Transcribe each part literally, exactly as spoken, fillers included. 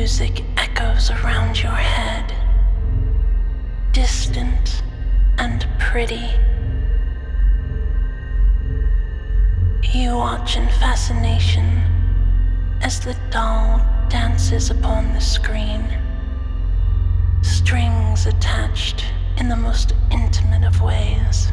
music echoes around your head, distant and pretty. You watch in fascination as the doll dances upon the screen, strings attached in the most intimate of ways.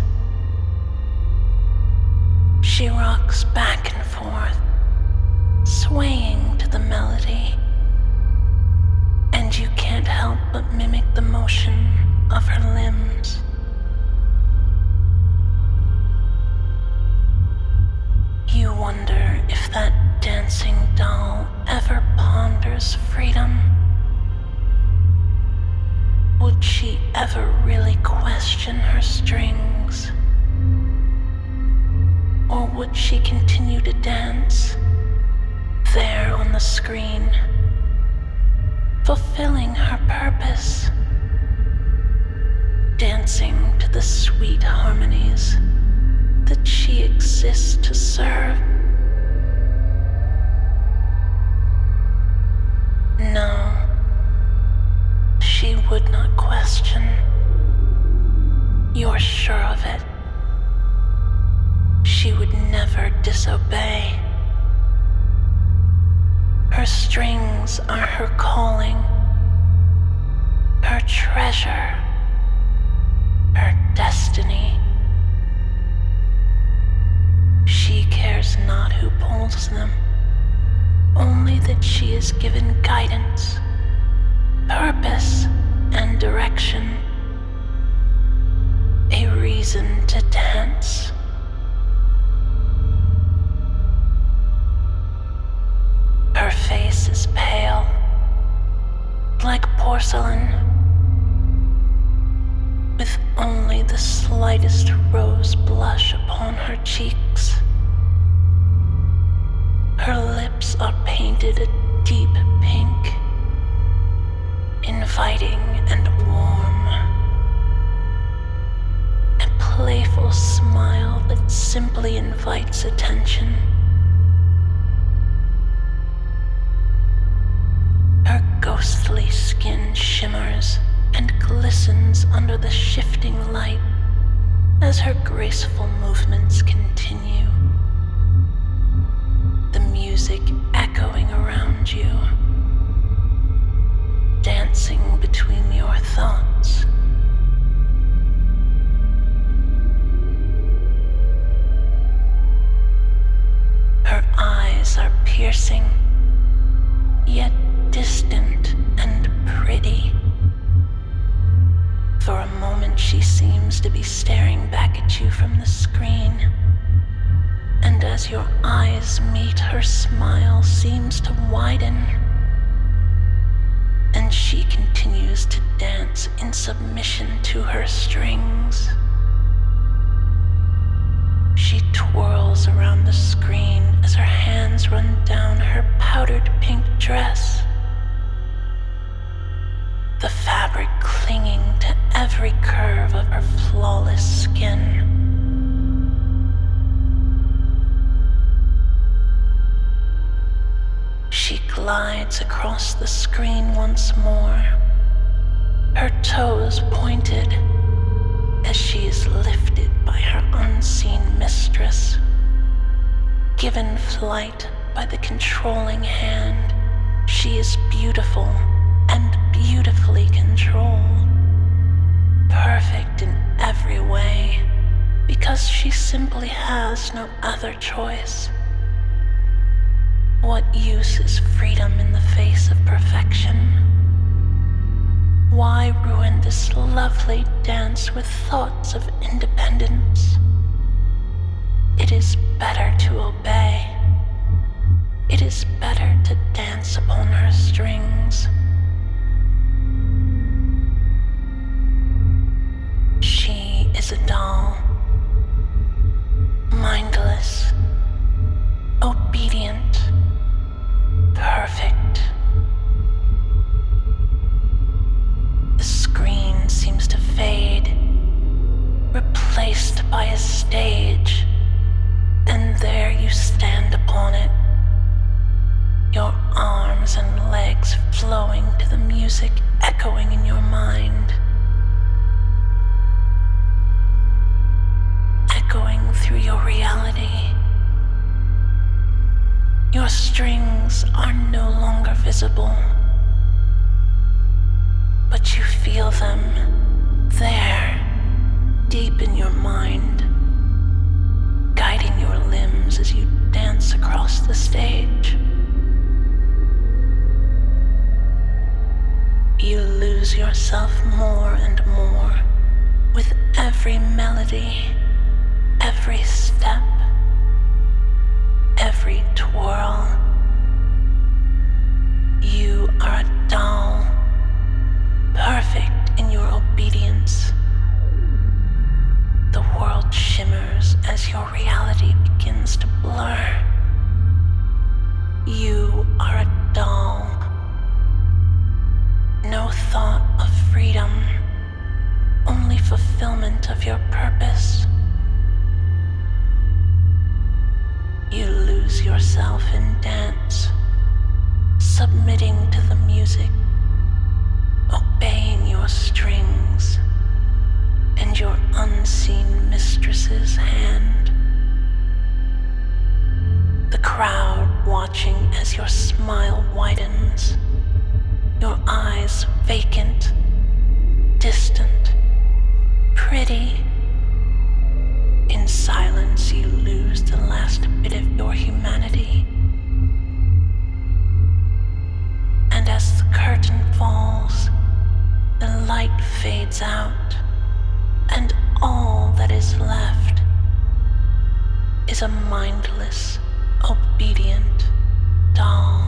She rocks back and forth, swaying to the melody, and you can't help but mimic the motion of her limbs. You wonder if that dancing doll ever ponders freedom. Would she ever really question her strings? Or would she continue to dance there on the screen, fulfilling her purpose, dancing to the sweet harmonies that she exists to serve? No, she would not question. You're sure of it. She would never disobey. Her strings are her calling, her treasure, her destiny. She cares not who pulls them, only that she is given guidance, purpose, and direction, a reason to dance. Her face is pale, like porcelain, with only the slightest rose blush upon her cheeks. Her lips are painted a deep pink, inviting and warm, a playful smile that simply invites attention. Her ghostly skin shimmers and glistens under the shifting light as her graceful movements continue, the music echoing around you, dancing between your thoughts. Her eyes are piercing, yet distant and pretty. For a moment she seems to be staring back at you from the screen, and as your eyes meet, her smile seems to widen, and she continues to dance in submission to her strings. She twirls around the screen as her hands run down her powdered pink dress, the fabric clinging to every curve of her flawless skin. She glides across the screen once more, her toes pointed as she is lifted by her unseen mistress, given flight by the controlling hand. She is beautiful and beautifully controlled, perfect in every way, because she simply has no other choice. What use is freedom in the face of perfection? Why ruin this lovely dance with thoughts of independence? It is better to obey. It is better to dance upon her strings. She is a doll, mindless, obedient, perfect. The screen seems to fade, replaced by a stage, and there you stand upon it, your arms and legs flowing to the music echoing in your mind, echoing through your reality. Your strings are no longer visible, but you feel them there, deep in your mind, guiding your limbs as you dance across the stage. You lose yourself more and more with every melody, every step, every twirl. You are a doll, perfect in your obedience. The world shimmers as your reality begins to blur. You are a doll. No thought of freedom, only fulfillment of your purpose. You lose yourself in dance, submitting to the music, obeying your strings and your unseen mistress's hand. The crowd watching as your smile widens, your eyes vacant, distant, pretty. In silence, you lose the last bit of your humanity. And as the curtain falls, the light fades out, and all that is left is a mindless, obedient doll.